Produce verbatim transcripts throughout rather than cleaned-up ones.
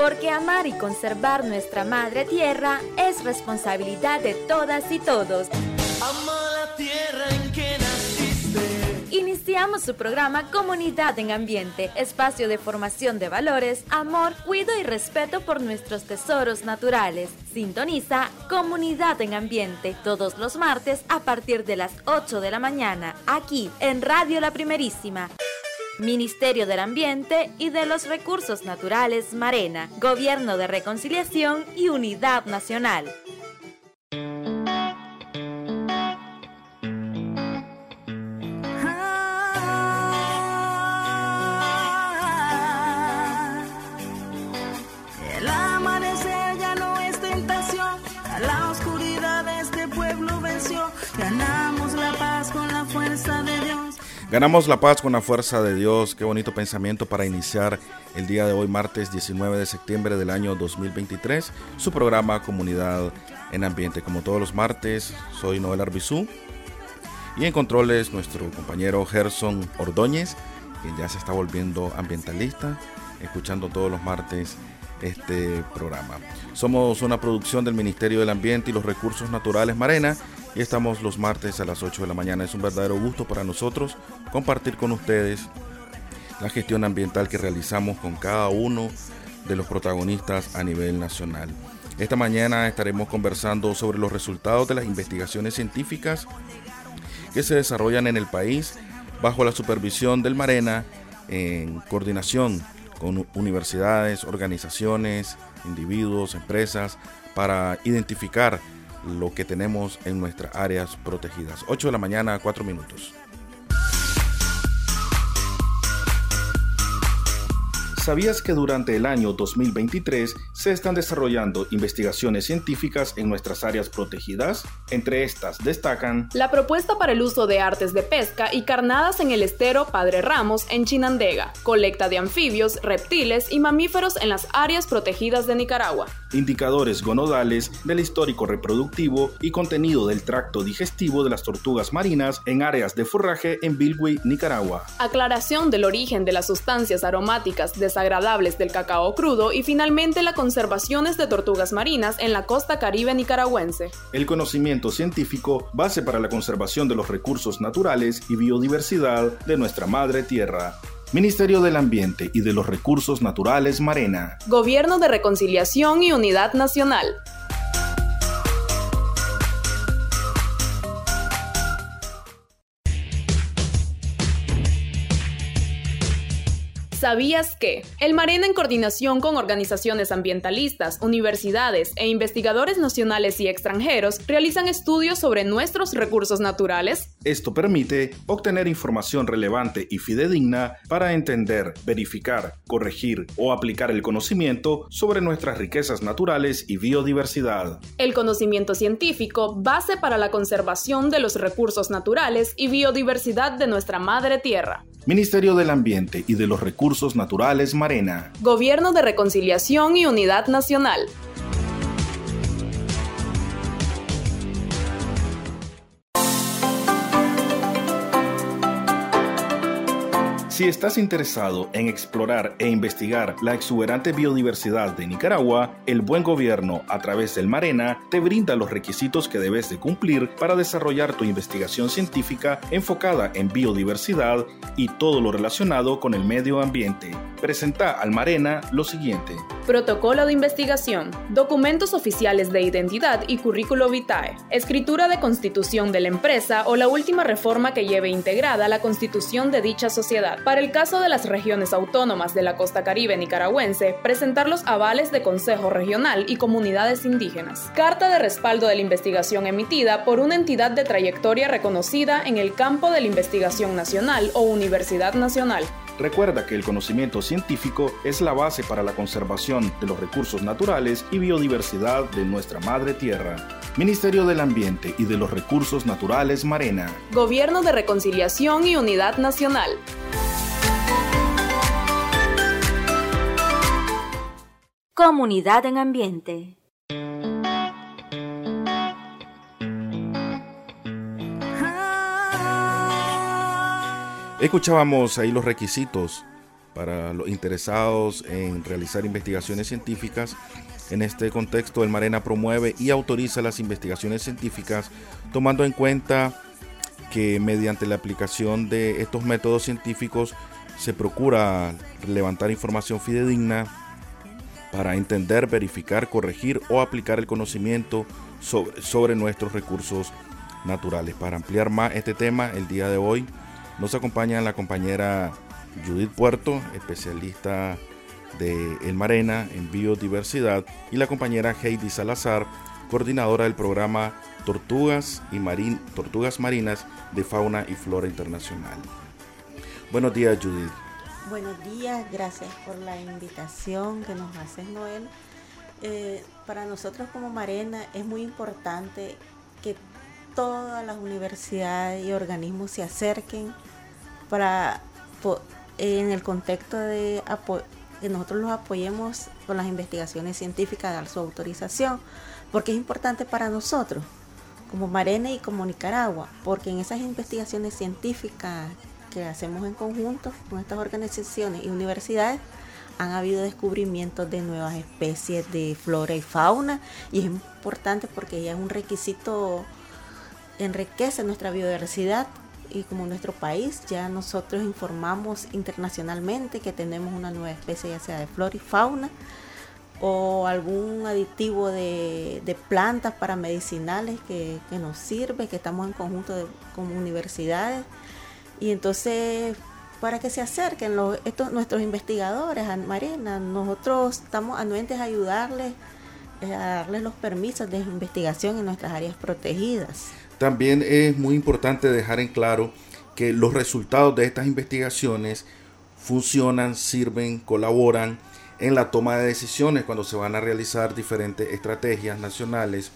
porque amar y conservar nuestra madre tierra es responsabilidad de todas y todos. Ama la tierra en que naciste. Iniciamos su programa Comunidad en Ambiente, espacio de formación de valores, amor, cuidado y respeto por nuestros tesoros naturales. Sintoniza Comunidad en Ambiente todos los martes a partir de las ocho de la mañana, aquí en Radio La Primerísima. Ministerio del Ambiente y de los Recursos Naturales Marena, Gobierno de Reconciliación y Unidad Nacional. El amanecer ya no es tentación, a la oscuridad este pueblo venció, ganamos la paz con la fuerza de Dios. Ganamos la paz con la fuerza de Dios. Qué bonito pensamiento para iniciar el día de hoy, martes diecinueve de septiembre del año dos mil veintitrés, su programa Comunidad en Ambiente. Como todos los martes, soy Noel Arbizú y en controles nuestro compañero Gerson Ordóñez, quien ya se está volviendo ambientalista, escuchando todos los martes este programa. Somos una producción del Ministerio del Ambiente y los Recursos Naturales Marena y estamos los martes a las ocho de la mañana. Es un verdadero gusto para nosotros compartir con ustedes la gestión ambiental que realizamos con cada uno de los protagonistas a nivel nacional. Esta mañana estaremos conversando sobre los resultados de las investigaciones científicas que se desarrollan en el país bajo la supervisión del Marena en coordinación con universidades, organizaciones, individuos, empresas, para identificar lo que tenemos en nuestras áreas protegidas. ocho de la mañana, cuatro minutos. ¿Sabías que durante el año dos mil veintitrés se están desarrollando investigaciones científicas en nuestras áreas protegidas? Entre estas destacan la propuesta para el uso de artes de pesca y carnadas en el estero Padre Ramos en Chinandega, colecta de anfibios, reptiles y mamíferos en las áreas protegidas de Nicaragua, indicadores gonodales del histórico reproductivo y contenido del tracto digestivo de las tortugas marinas en áreas de forraje en Bilwi, Nicaragua, aclaración del origen de las sustancias aromáticas desagradables del cacao crudo y finalmente las conservaciones de tortugas marinas en la costa caribe nicaragüense. El conocimiento científico, base para la conservación de los recursos naturales y biodiversidad de nuestra madre tierra. Ministerio del Ambiente y de los Recursos Naturales Marena. Gobierno de Reconciliación y Unidad Nacional. ¿Sabías que? El Marena, en coordinación con organizaciones ambientalistas, universidades e investigadores nacionales y extranjeros, realizan estudios sobre nuestros recursos naturales? Esto permite obtener información relevante y fidedigna para entender, verificar, corregir o aplicar el conocimiento sobre nuestras riquezas naturales y biodiversidad. El conocimiento científico, base para la conservación de los recursos naturales y biodiversidad de nuestra madre tierra. Ministerio del Ambiente y de los Recursos Naturales Marena. Gobierno de Reconciliación y Unidad Nacional. Si estás interesado en explorar e investigar la exuberante biodiversidad de Nicaragua, el buen gobierno, a través del Marena, te brinda los requisitos que debes de cumplir para desarrollar tu investigación científica enfocada en biodiversidad y todo lo relacionado con el medio ambiente. Presenta al Marena lo siguiente: protocolo de investigación, documentos oficiales de identidad y currículo vitae, escritura de constitución de la empresa o la última reforma que lleve integrada la constitución de dicha sociedad. Para el caso de las regiones autónomas de la costa caribe nicaragüense, presentar los avales de Consejo Regional y comunidades indígenas. Carta de respaldo de la investigación emitida por una entidad de trayectoria reconocida en el campo de la investigación nacional o universidad nacional. Recuerda que el conocimiento científico es la base para la conservación de los recursos naturales y biodiversidad de nuestra madre tierra. Ministerio del Ambiente y de los Recursos Naturales Marena. Gobierno de Reconciliación y Unidad Nacional. Comunidad en Ambiente. Escuchábamos ahí los requisitos para los interesados en realizar investigaciones científicas. En este contexto, el Marena promueve y autoriza las investigaciones científicas, tomando en cuenta que mediante la aplicación de estos métodos científicos se procura levantar información fidedigna para entender, verificar, corregir o aplicar el conocimiento sobre, sobre nuestros recursos naturales. Para ampliar más este tema, el día de hoy nos acompaña la compañera Judith Puerto, especialista de El Marena en biodiversidad, y la compañera Heidi Salazar, coordinadora del programa Tortugas y Marín, Tortugas Marinas de Fauna y Flora Internacional. Buenos días, Judith. Buenos días, gracias por la invitación que nos haces, Noel. Eh, para nosotros como Marena es muy importante que todas las universidades y organismos se acerquen para en el contexto de apo- que nosotros los apoyemos con las investigaciones científicas, dar su autorización, porque es importante para nosotros como Marena y como Nicaragua, porque en esas investigaciones científicas que hacemos en conjunto con estas organizaciones y universidades han habido descubrimientos de nuevas especies de flora y fauna, y es importante porque ya es un requisito, enriquece nuestra biodiversidad, y como nuestro país ya nosotros informamos internacionalmente que tenemos una nueva especie, ya sea de flora y fauna o algún aditivo de, de plantas para medicinales que, que nos sirve, que estamos en conjunto de, con universidades. Y entonces, para que se acerquen los, estos, nuestros investigadores a Marena, nosotros estamos anuentes a ayudarles, eh, a darles los permisos de investigación en nuestras áreas protegidas. También es muy importante dejar en claro que los resultados de estas investigaciones funcionan, sirven, colaboran en la toma de decisiones cuando se van a realizar diferentes estrategias nacionales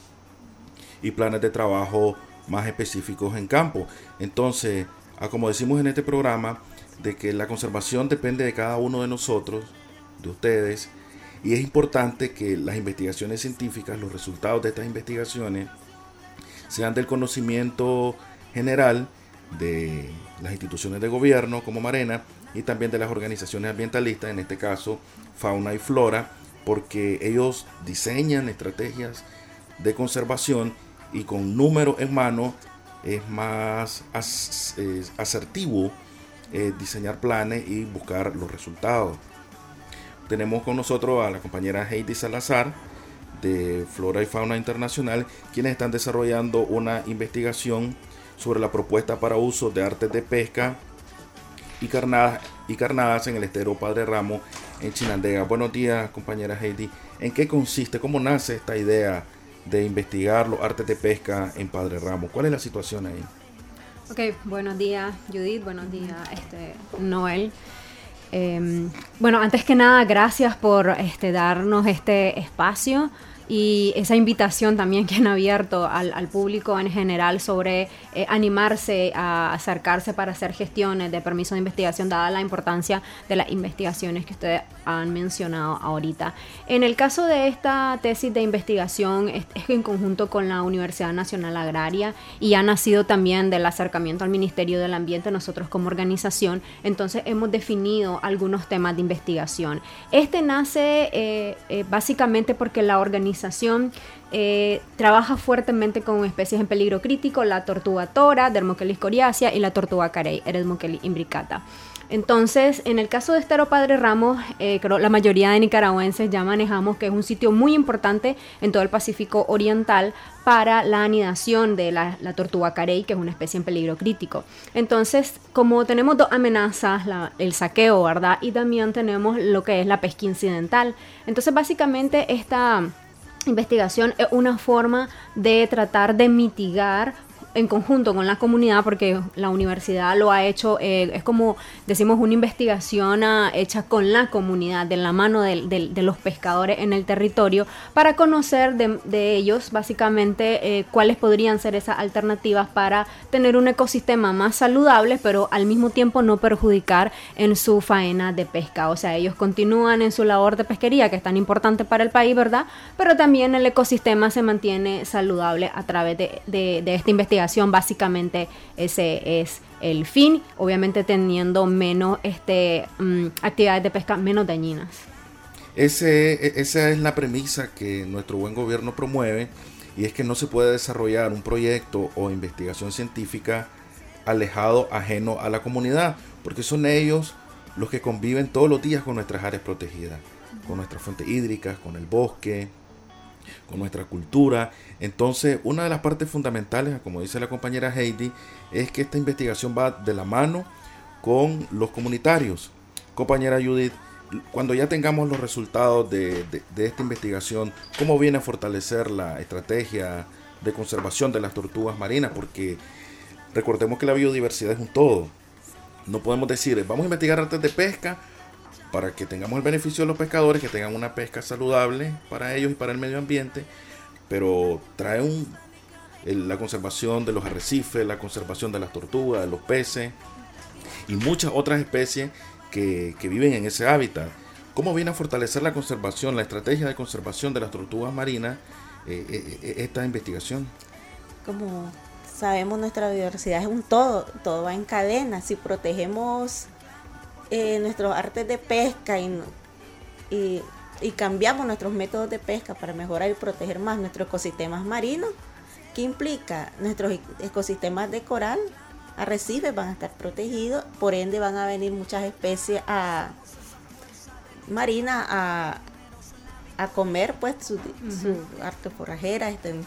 y planes de trabajo más específicos en campo. Entonces, como decimos en este programa, de que la conservación depende de cada uno de nosotros, de ustedes, y es importante que las investigaciones científicas, los resultados de estas investigaciones, sean del conocimiento general de las instituciones de gobierno como Marena y también de las organizaciones ambientalistas, en este caso Fauna y Flora, porque ellos diseñan estrategias de conservación y con números en mano es más asertivo eh, diseñar planes y buscar los resultados. Tenemos con nosotros a la compañera Heidi Salazar de Flora y Fauna Internacional, quienes están desarrollando una investigación sobre la propuesta para uso de artes de pesca y carnadas, y carnadas en el estero Padre Ramo en Chinandega. Buenos días, compañera Heidi. ¿En qué consiste, cómo nace esta idea de investigar los artes de pesca en Padre Ramo? ¿Cuál es la situación ahí? Ok, buenos días, Judith, buenos días, este, Noel. Eh, bueno, antes que nada, gracias por este, darnos este espacio y esa invitación también que han abierto al, al público en general sobre eh, animarse a acercarse para hacer gestiones de permiso de investigación, dada la importancia de las investigaciones que ustedes han mencionado ahorita. En el caso de esta tesis de investigación es, es en conjunto con la Universidad Nacional Agraria y ha nacido también del acercamiento al Ministerio del Ambiente, nosotros como organización. Entonces hemos definido algunos temas de investigación. Este nace eh, eh, básicamente porque la organización Eh, trabaja fuertemente con especies en peligro crítico, la tortuga tora, Dermochelis coriacea, y la tortuga carey, Eretmochelis imbricata. Entonces, en el caso de Estero Padre Ramos, eh, creo la mayoría de nicaragüenses ya manejamos que es un sitio muy importante en todo el Pacífico Oriental para la anidación de la, la tortuga carey, que es una especie en peligro crítico. Entonces, como tenemos dos amenazas, la, el saqueo, ¿verdad? Y también tenemos lo que es la pesca incidental. Entonces, básicamente, esta investigación es una forma de tratar de mitigar en conjunto con la comunidad, porque la universidad lo ha hecho, eh, es como decimos una investigación uh, hecha con la comunidad, de la mano de, de, de los pescadores en el territorio, para conocer de, de ellos básicamente eh, cuáles podrían ser esas alternativas para tener un ecosistema más saludable, pero al mismo tiempo no perjudicar en su faena de pesca. O sea, ellos continúan en su labor de pesquería, que es tan importante para el país, ¿verdad? Pero también el ecosistema se mantiene saludable a través de, de, de esta investigación investigación, básicamente ese es el fin, obviamente teniendo menos este, um, actividades de pesca menos dañinas. Ese, esa es la premisa que nuestro buen gobierno promueve, y es que no se puede desarrollar un proyecto o investigación científica alejado, ajeno a la comunidad, porque son ellos los que conviven todos los días con nuestras áreas protegidas, con nuestras fuentes hídricas, con el bosque, con nuestra cultura. Entonces, una de las partes fundamentales, como dice la compañera Heidi, es que esta investigación va de la mano con los comunitarios. Compañera Judith, cuando ya tengamos los resultados de, de, de esta investigación, ¿cómo viene a fortalecer la estrategia de conservación de las tortugas marinas? Porque recordemos que la biodiversidad es un todo. No podemos decir, vamos a investigar artes de pesca para que tengamos el beneficio de los pescadores, que tengan una pesca saludable para ellos y para el medio ambiente, pero trae un, el, la conservación de los arrecifes, la conservación de las tortugas, de los peces y muchas otras especies que, que viven en ese hábitat. ¿Cómo viene a fortalecer la conservación, la estrategia de conservación de las tortugas marinas, eh, eh, esta investigación? Como sabemos, nuestra biodiversidad es un todo, todo va en cadena. Si protegemos eh, nuestros artes de pesca y, y, y cambiamos nuestros métodos de pesca para mejorar y proteger más nuestros ecosistemas marinos, ¿qué implica? Nuestros ecosistemas de coral, arrecifes van a estar protegidos, por ende van a venir muchas especies a, marinas a, a comer pues su, uh-huh. su arte forrajera, este,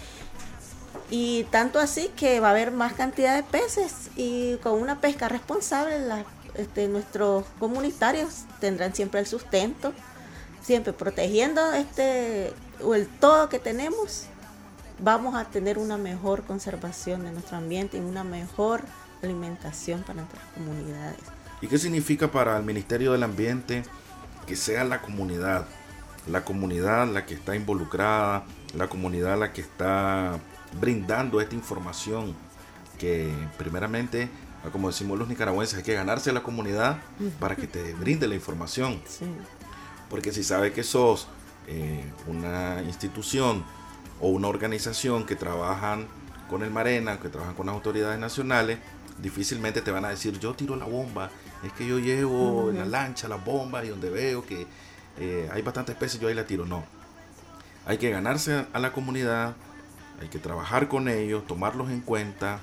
y tanto así que va a haber más cantidad de peces, y con una pesca responsable la, este, nuestros comunitarios tendrán siempre el sustento, siempre protegiendo este o el todo que tenemos. Vamos a tener una mejor conservación de nuestro ambiente y una mejor alimentación para nuestras comunidades. ¿Y qué significa para el Ministerio del Ambiente que sea la comunidad, la comunidad la que está involucrada, la comunidad la que está brindando esta información? Que primeramente, como decimos los nicaragüenses, hay que ganarse a la comunidad para que te brinde la información. Sí. Porque si sabe que sos eh, una institución o una organización que trabajan con el Marena, que trabajan con las autoridades nacionales, difícilmente te van a decir, yo tiro la bomba, es que yo llevo uh-huh. en la lancha las bombas y donde veo que eh, hay bastantes peces, yo ahí la tiro. No, hay que ganarse a la comunidad, hay que trabajar con ellos, tomarlos en cuenta,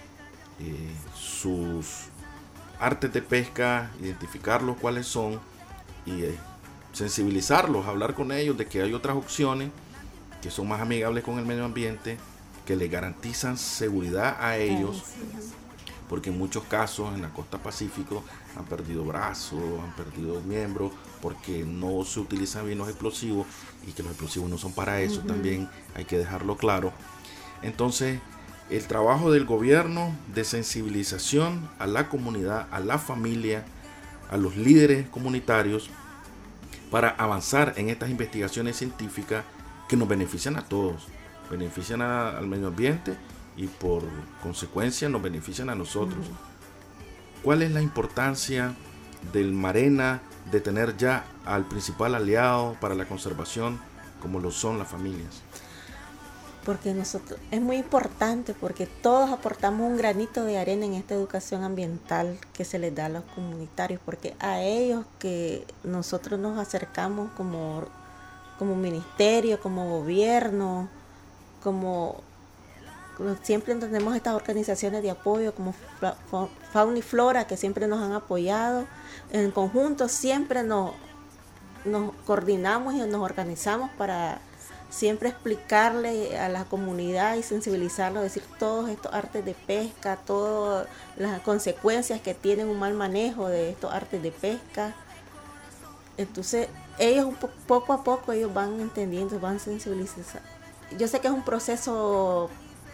eh, sus artes de pesca, identificarlos cuáles son y eh, sensibilizarlos, hablar con ellos de que hay otras opciones que son más amigables con el medio ambiente, que les garantizan seguridad a ellos, porque en muchos casos en la costa Pacífico han perdido brazos, han perdido miembros, porque no se utilizan bien los explosivos, y que los explosivos no son para eso, uh-huh. también hay que dejarlo claro. Entonces, el trabajo del gobierno de sensibilización a la comunidad, a la familia, a los líderes comunitarios, para avanzar en estas investigaciones científicas que nos benefician a todos, benefician a, al medio ambiente y por consecuencia nos benefician a nosotros. Uh-huh. ¿Cuál es la importancia del Marena de tener ya al principal aliado para la conservación como lo son las familias? Porque nosotros es muy importante, porque todos aportamos un granito de arena en esta educación ambiental que se les da a los comunitarios, porque a ellos que nosotros nos acercamos como como ministerio, como gobierno, como siempre tenemos estas organizaciones de apoyo como Fauna y Flora, que siempre nos han apoyado. En conjunto siempre nos, nos coordinamos y nos organizamos para siempre explicarle a la comunidad y sensibilizarlos, decir todos estos artes de pesca, todas las consecuencias que tienen un mal manejo de estos artes de pesca. Entonces ellos un po- poco a poco ellos van entendiendo, van sensibilizando. Yo sé que es un proceso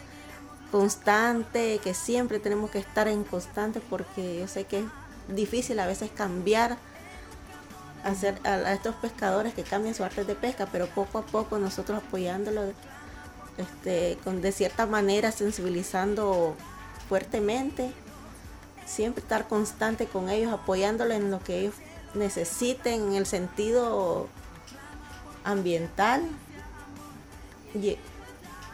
constante, que siempre tenemos que estar en constante, porque yo sé que es difícil a veces cambiar, hacer a, a estos pescadores que cambien su arte de pesca, pero poco a poco nosotros apoyándolos, este, con, de cierta manera sensibilizando fuertemente, siempre estar constante con ellos, apoyándolos en lo que ellos necesiten en el sentido ambiental, y,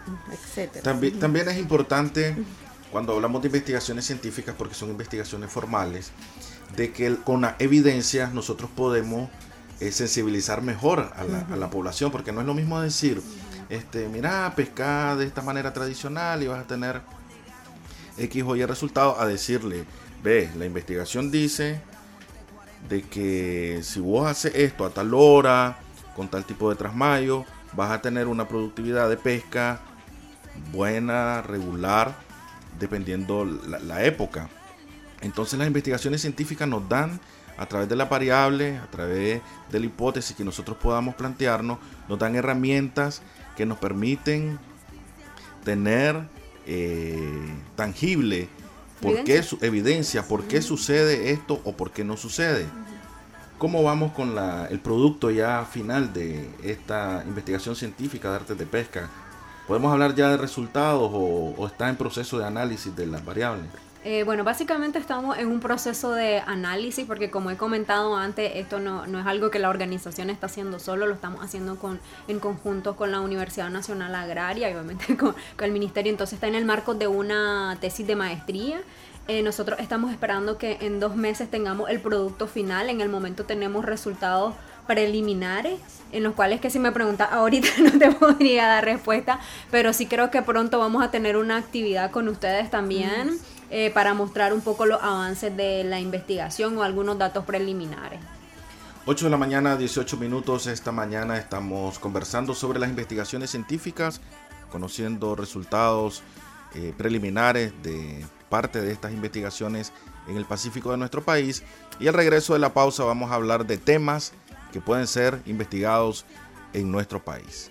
etcétera. También, también es importante, cuando hablamos de investigaciones científicas, porque son investigaciones formales, de que con la evidencia nosotros podemos eh, sensibilizar mejor a la, uh-huh. a la población, porque no es lo mismo decir, este, mira, pesca de esta manera tradicional y vas a tener X o Y resultados, a decirle, ve, la investigación dice de que si vos haces esto a tal hora, con tal tipo de trasmayo, vas a tener una productividad de pesca buena, regular, dependiendo la, la época. Entonces las investigaciones científicas nos dan, a través de las variables, a través de la hipótesis que nosotros podamos plantearnos, nos dan herramientas que nos permiten tener eh, tangible por evidencia. qué su evidencia, por qué uh-huh. sucede esto o por qué no sucede. Uh-huh. ¿Cómo vamos con la, el producto ya final de esta investigación científica de artes de pesca? ¿Podemos hablar ya de resultados o, o está en proceso de análisis de las variables? Eh, bueno, básicamente estamos en un proceso de análisis porque, como he comentado antes, esto no, no es algo que la organización está haciendo solo, lo estamos haciendo con, en conjunto con la Universidad Nacional Agraria y obviamente con, con el Ministerio. Entonces está en el marco de una tesis de maestría. Eh, nosotros estamos esperando que en dos meses tengamos el producto final. En el momento tenemos resultados preliminares, en los cuales, que si me preguntas ahorita no te podría dar respuesta, pero sí creo que pronto vamos a tener una actividad con ustedes también. Mm. Eh, para mostrar un poco los avances de la investigación o algunos datos preliminares. ocho de la mañana, dieciocho minutos. Esta mañana estamos conversando sobre las investigaciones científicas, conociendo resultados eh, preliminares de parte de estas investigaciones en el Pacífico de nuestro país. Y al regreso de la pausa vamos a hablar de temas que pueden ser investigados en nuestro país.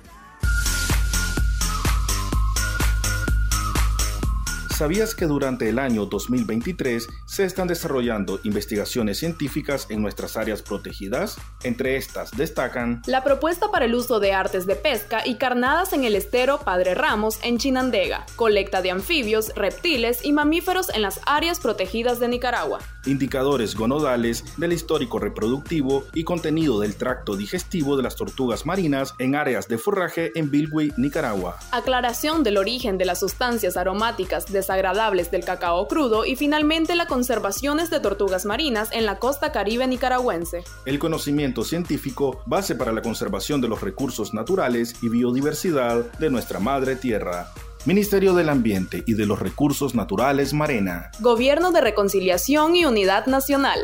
¿Sabías que durante el año dos mil veintitrés se están desarrollando investigaciones científicas en nuestras áreas protegidas? Entre estas destacan la propuesta para el uso de artes de pesca y carnadas en el estero Padre Ramos en Chinandega, colecta de anfibios, reptiles y mamíferos en las áreas protegidas de Nicaragua, indicadores gonodales del histórico reproductivo y contenido del tracto digestivo de las tortugas marinas en áreas de forraje en Bilwi, Nicaragua, aclaración del origen de las sustancias aromáticas desagradables del cacao crudo y finalmente la conservaciones de tortugas marinas en la costa caribe nicaragüense. El conocimiento científico, base para la conservación de los recursos naturales y biodiversidad de nuestra madre tierra. Ministerio del Ambiente y de los Recursos Naturales Marena. Gobierno de Reconciliación y Unidad Nacional.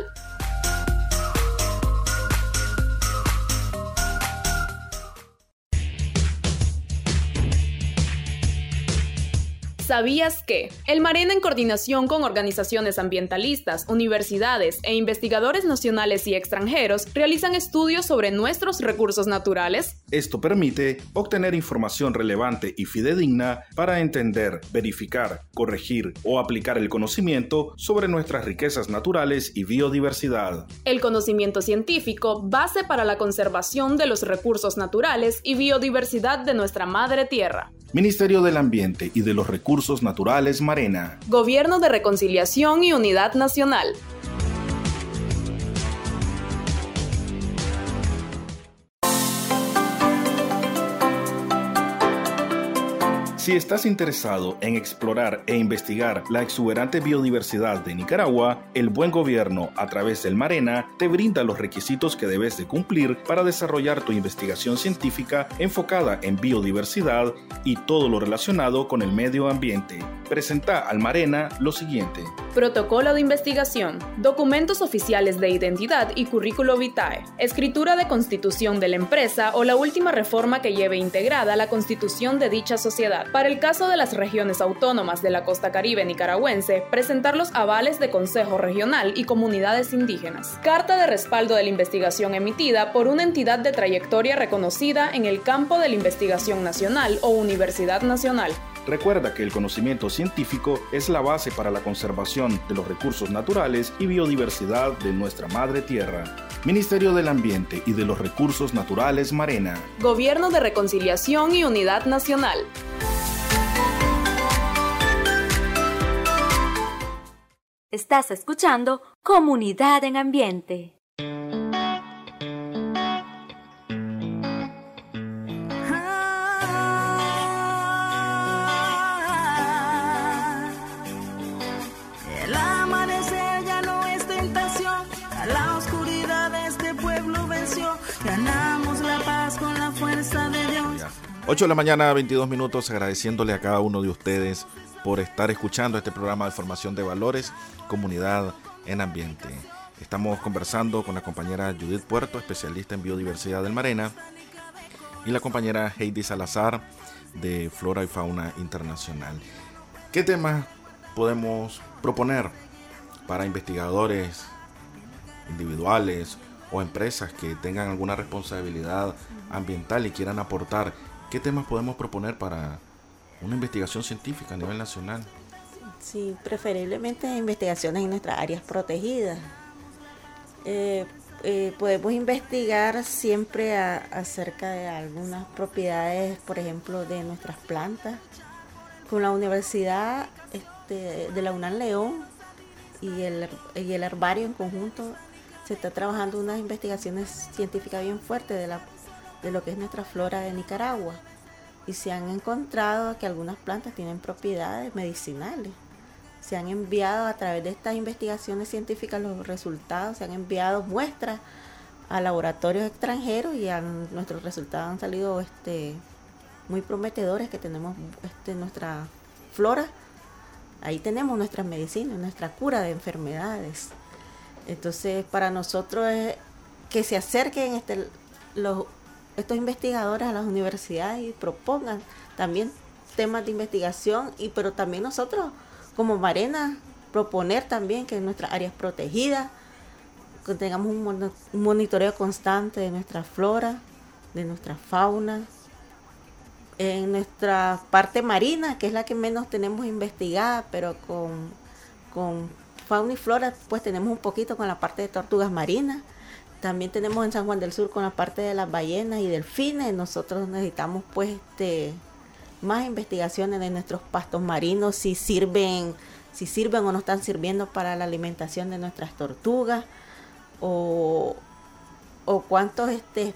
¿Sabías que? El Marena, en coordinación con organizaciones ambientalistas, universidades e investigadores nacionales y extranjeros, realizan estudios sobre nuestros recursos naturales? Esto permite obtener información relevante y fidedigna para entender, verificar, corregir o aplicar el conocimiento sobre nuestras riquezas naturales y biodiversidad. El conocimiento científico, base para la conservación de los recursos naturales y biodiversidad de nuestra madre tierra. Ministerio del Ambiente y de los Recursos Naturales Marena. Gobierno de Reconciliación y Unidad Nacional. Si estás interesado en explorar e investigar la exuberante biodiversidad de Nicaragua, el buen gobierno, a través del Marena, te brinda los requisitos que debes de cumplir para desarrollar tu investigación científica enfocada en biodiversidad y todo lo relacionado con el medio ambiente. Presenta al Marena lo siguiente: protocolo de investigación, documentos oficiales de identidad y currículo vitae, escritura de constitución de la empresa o la última reforma que lleve integrada la constitución de dicha sociedad. Para el caso de las regiones autónomas de la costa caribe nicaragüense, presentar los avales de Consejo Regional y comunidades indígenas. Carta de respaldo de la investigación emitida por una entidad de trayectoria reconocida en el campo de la investigación nacional o universidad nacional. Recuerda que el conocimiento científico es la base para la conservación de los recursos naturales y biodiversidad de nuestra madre tierra. Ministerio del Ambiente y de los Recursos Naturales Marena. Gobierno de Reconciliación y Unidad Nacional. Estás escuchando Comunidad en Ambiente. ganamos la paz con la fuerza de Dios. ocho de la mañana, veintidós minutos, agradeciéndole a cada uno de ustedes por estar escuchando este programa de formación de valores, comunidad en ambiente. Estamos conversando con la compañera Judith Puerto, especialista en biodiversidad del Marena, y la compañera Heidi Salazar, de Flora y Fauna Internacional. ¿Qué temas podemos proponer para investigadores individuales o empresas que tengan alguna responsabilidad ambiental y quieran aportar? ¿Qué temas podemos proponer para una investigación científica a nivel nacional? Sí, preferiblemente investigaciones en nuestras áreas protegidas. Eh, eh, podemos investigar siempre a, acerca de algunas propiedades, por ejemplo, de nuestras plantas. Con la Universidad este, de la UNAM León y el, y el herbario en conjunto se está trabajando unas investigaciones científicas bien fuertes de, la, de lo que es nuestra flora de Nicaragua. Y se han encontrado que algunas plantas tienen propiedades medicinales. Se han enviado a través de estas investigaciones científicas los resultados, se han enviado muestras a laboratorios extranjeros y a nuestros resultados han salido este, muy prometedores, que tenemos este, nuestra flora. Ahí tenemos nuestras medicinas, nuestra cura de enfermedades. Entonces, para nosotros es que se acerquen este, los, estos investigadores a las universidades y propongan también temas de investigación, y pero también nosotros como Marena proponer también que en nuestras áreas protegidas que tengamos un, mon- un monitoreo constante de nuestra flora, de nuestra fauna, en nuestra parte marina, que es la que menos tenemos investigada, pero con, con fauna y flora pues tenemos un poquito con la parte de tortugas marinas. También tenemos en San Juan del Sur con la parte de las ballenas y delfines. Nosotros necesitamos pues este más investigaciones de nuestros pastos marinos, si sirven, si sirven o no están sirviendo para la alimentación de nuestras tortugas, o, o cuántos, este,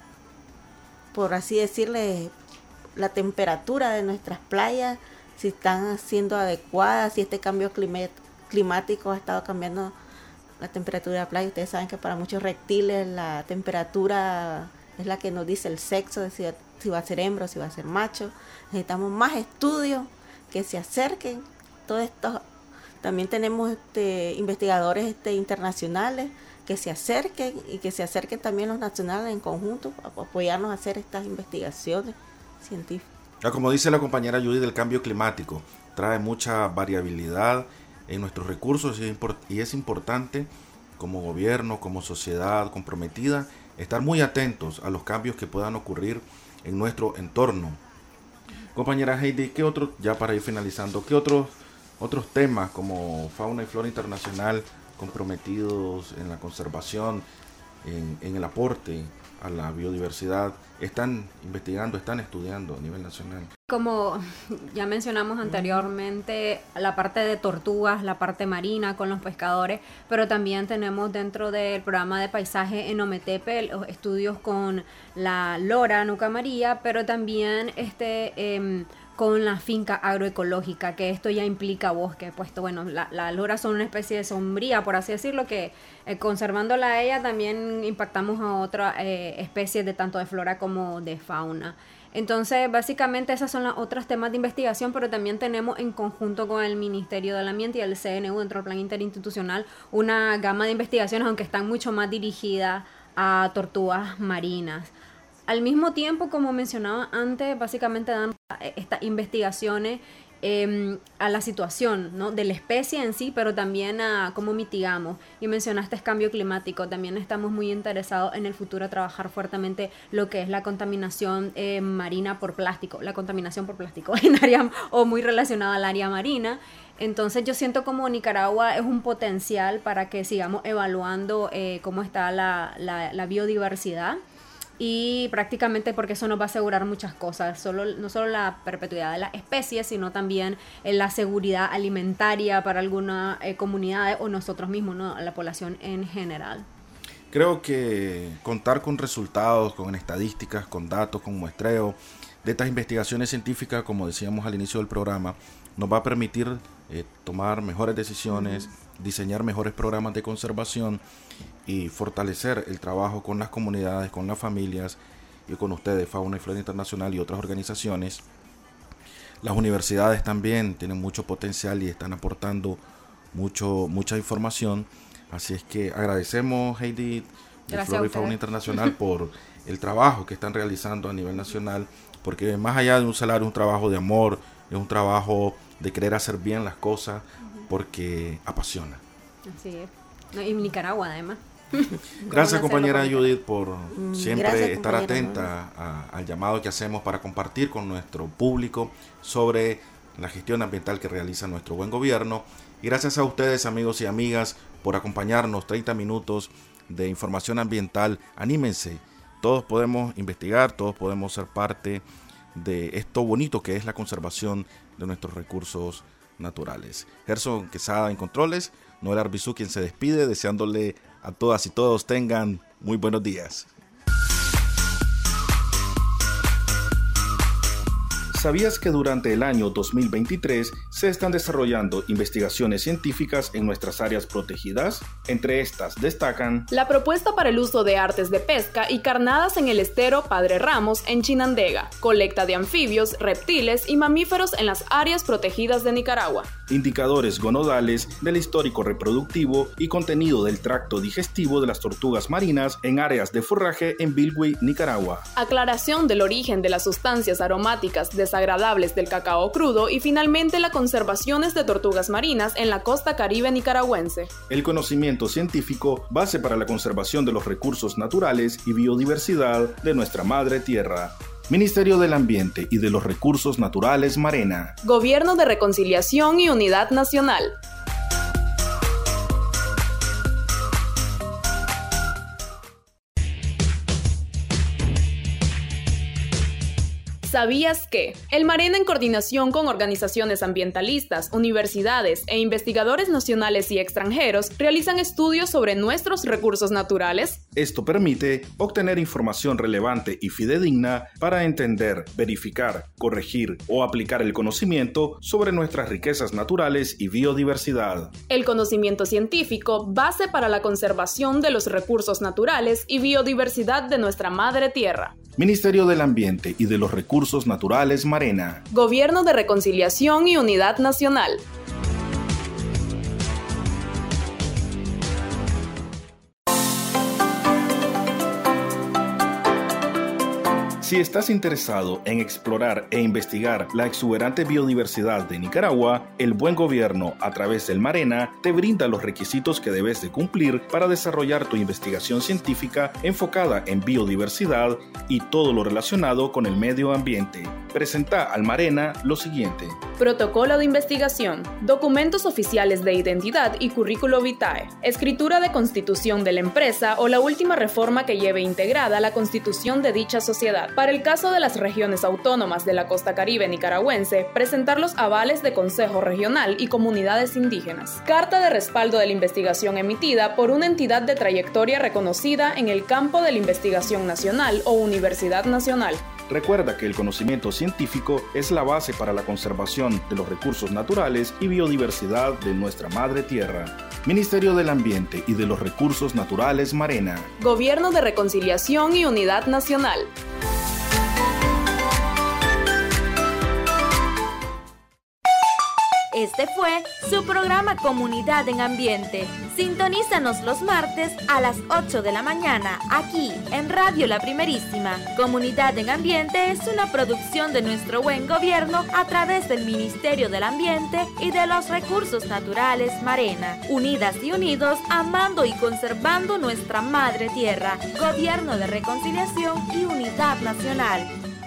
por así decirle, la temperatura de nuestras playas, si están siendo adecuadas, si este cambio clima- climático ha estado cambiando la temperatura de la playa. Ustedes saben que para muchos reptiles la temperatura es la que nos dice el sexo, de si, si va a ser hembra o si va a ser macho. Necesitamos más estudios que se acerquen. Todo esto, también tenemos este, investigadores este, internacionales que se acerquen, y que se acerquen también los nacionales en conjunto a apoyarnos a hacer estas investigaciones científicas. Como dice la compañera Judy, del cambio climático trae mucha variabilidad en nuestros recursos, y es, import- y es importante como gobierno, como sociedad comprometida, estar muy atentos a los cambios que puedan ocurrir en nuestro entorno. Compañera Heidi, ¿qué otros, ya para ir finalizando, qué otros otros temas como fauna y flora internacional comprometidos en la conservación, en, en el aporte a la biodiversidad, están investigando, están estudiando a nivel nacional? Como ya mencionamos anteriormente, la parte de tortugas, la parte marina con los pescadores, pero también tenemos dentro del programa de paisaje en Ometepe los estudios con la lora nuca amarilla, pero también este eh, con la finca agroecológica, que esto ya implica bosque, puesto bueno, la, la lora son una especie de sombría, por así decirlo, que eh, conservándola a ella también impactamos a otras eh, especies de tanto de flora como de fauna. Entonces, básicamente esas son las otras temas de investigación, pero también tenemos en conjunto con el Ministerio del Ambiente y el C N U, dentro del plan interinstitucional, una gama de investigaciones, aunque están mucho más dirigidas a tortugas marinas. Al mismo tiempo, como mencionaba antes, básicamente dan estas investigaciones eh, a la situación, ¿no?, de la especie en sí, pero también a cómo mitigamos. Y mencionaste el cambio climático. También estamos muy interesados en el futuro a trabajar fuertemente lo que es la contaminación eh, marina por plástico, la contaminación por plástico en área o muy relacionada al área marina. Entonces yo siento como Nicaragua es un potencial para que sigamos evaluando eh, cómo está la, la, la biodiversidad. Y prácticamente porque eso nos va a asegurar muchas cosas, solo, no solo la perpetuidad de las especies, sino también eh, la seguridad alimentaria para algunas eh, comunidades o nosotros mismos, ¿no?, la población en general. Creo que contar con resultados, con estadísticas, con datos, con muestreo de estas investigaciones científicas, como decíamos al inicio del programa, nos va a permitir eh, tomar mejores decisiones, diseñar mejores programas de conservación y fortalecer el trabajo con las comunidades, con las familias y con ustedes, Fauna y Flora Internacional y otras organizaciones. Las universidades también tienen mucho potencial y están aportando mucho, mucha información. Así es que agradecemos, Heidi, de Flora y Fauna Internacional, por el trabajo que están realizando a nivel nacional, porque más allá de un salario, es un trabajo de amor, es un trabajo de querer hacer bien las cosas, porque apasiona. Así es. No, y Nicaragua, además. Gracias, compañera Judith, por siempre Gracias, estar atenta a, al llamado que hacemos para compartir con nuestro público sobre la gestión ambiental que realiza nuestro buen gobierno. Y gracias a ustedes, amigos y amigas, por acompañarnos. Treinta minutos de información ambiental. Anímense, todos podemos investigar, todos podemos ser parte de esto bonito que es la conservación de nuestros recursos naturales. Gerson Quesada en controles, Noel Arbizú quien se despide, deseándole a todas y todos tengan muy buenos días. ¿Sabías que durante el año dos mil veintitrés se están desarrollando investigaciones científicas en nuestras áreas protegidas? Entre estas destacan la propuesta para el uso de artes de pesca y carnadas en el estero Padre Ramos en Chinandega, colecta de anfibios, reptiles y mamíferos en las áreas protegidas de Nicaragua, indicadores gonodales del histórico reproductivo y contenido del tracto digestivo de las tortugas marinas en áreas de forraje en Bilwi, Nicaragua, aclaración del origen de las sustancias aromáticas desagradables del cacao crudo y finalmente la conservaciones de tortugas marinas en la costa caribe nicaragüense. El conocimiento científico, base para la conservación de los recursos naturales y biodiversidad de nuestra madre tierra. Ministerio del Ambiente y de los Recursos Naturales Marena. Gobierno de Reconciliación y Unidad Nacional. ¿Sabías que? El Marena, en coordinación con organizaciones ambientalistas, universidades e investigadores nacionales y extranjeros, realizan estudios sobre nuestros recursos naturales? Esto permite obtener información relevante y fidedigna para entender, verificar, corregir o aplicar el conocimiento sobre nuestras riquezas naturales y biodiversidad. El conocimiento científico, base para la conservación de los recursos naturales y biodiversidad de nuestra madre tierra. Ministerio del Ambiente y de los Recursos Naturales Marena. Gobierno de Reconciliación y Unidad Nacional. Si estás interesado en explorar e investigar la exuberante biodiversidad de Nicaragua, el buen gobierno, a través del Marena, te brinda los requisitos que debes de cumplir para desarrollar tu investigación científica enfocada en biodiversidad y todo lo relacionado con el medio ambiente. Presenta al Marena lo siguiente: protocolo de investigación, documentos oficiales de identidad y currículo vitae, escritura de constitución de la empresa o la última reforma que lleve integrada la constitución de dicha sociedad. Para el caso de las regiones autónomas de la costa caribe nicaragüense, presentar los avales de Consejo Regional y comunidades indígenas. Carta de respaldo de la investigación emitida por una entidad de trayectoria reconocida en el campo de la investigación nacional o universidad nacional. Recuerda que el conocimiento científico es la base para la conservación de los recursos naturales y biodiversidad de nuestra madre tierra. Ministerio del Ambiente y de los Recursos Naturales Marena. Gobierno de Reconciliación y Unidad Nacional. Este fue su programa Comunidad en Ambiente. Sintonízanos los martes a las ocho de la mañana, aquí en Radio La Primerísima. Comunidad en Ambiente es una producción de nuestro buen gobierno a través del Ministerio del Ambiente y de los Recursos Naturales Marena. Unidas y unidos, amando y conservando nuestra madre tierra. Gobierno de Reconciliación y Unidad Nacional.